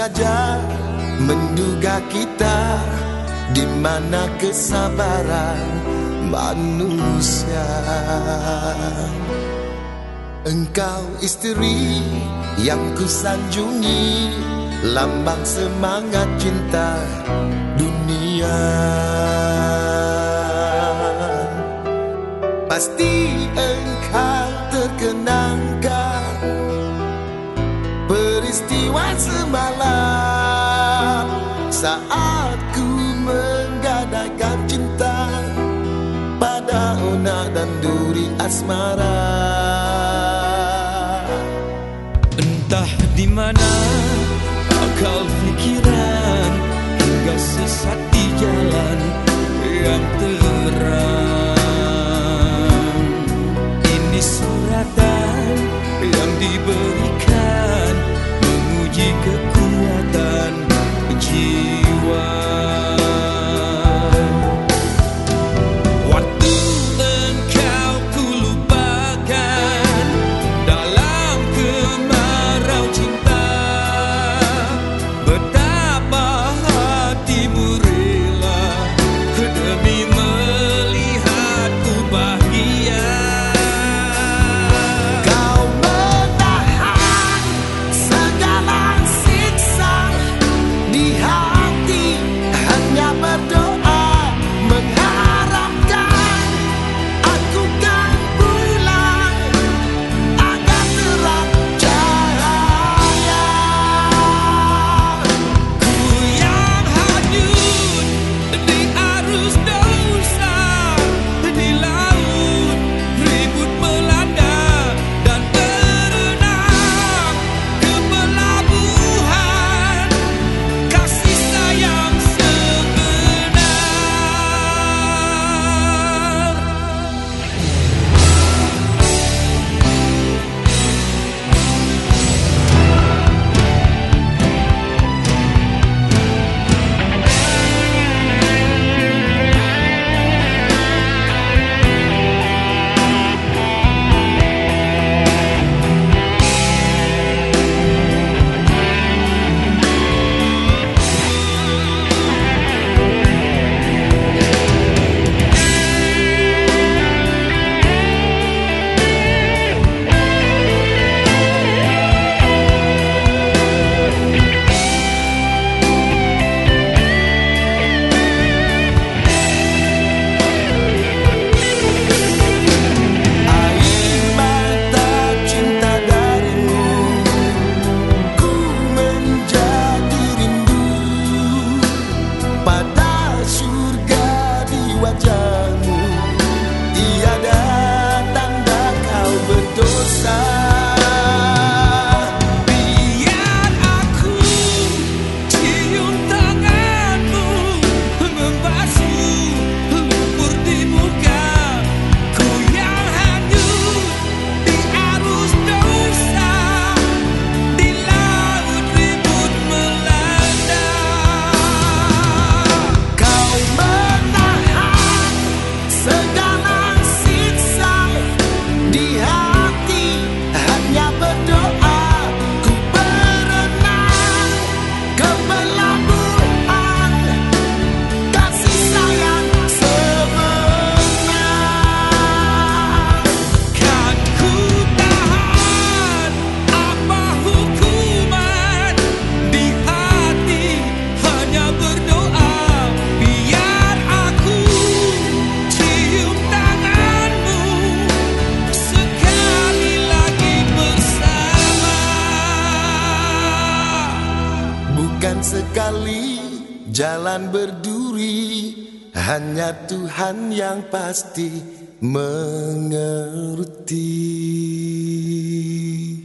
sengaja menduga kita di mana kesabaran manusia. Engkau istri yang kusanjungi, lambang semangat cinta dunia. Pasti engkau terkenangkan peristiwa semalam saat ku menggadaikan cinta pada Ona dan duri asmara. Entah di mana akal pikiran hingga sesat di jalan yang terang. Ini suratan yang diberikan menguji kekuatan jiwa. Waktu engkau kulupakan dalam kemarau cinta, betapa hatimu rela demi melihatku bahagia. Wajahmu tiada tanda kau berdosa. Biar aku cium tanganmu membasuh lumpur di muka ku yang hanyut di arus dosa, di laut ribut melanda. Kau segala siksa di hati hanya berdoa. Ku berenang ke pelabuhan kasih sayang sebenar. Kan ku tahan apa hukuman di hati hanya berdoa. Biar aku cium tanganmu sekali lagi bersama. Bukan sekali jalan berduri, hanya Tuhan yang pasti mengerti.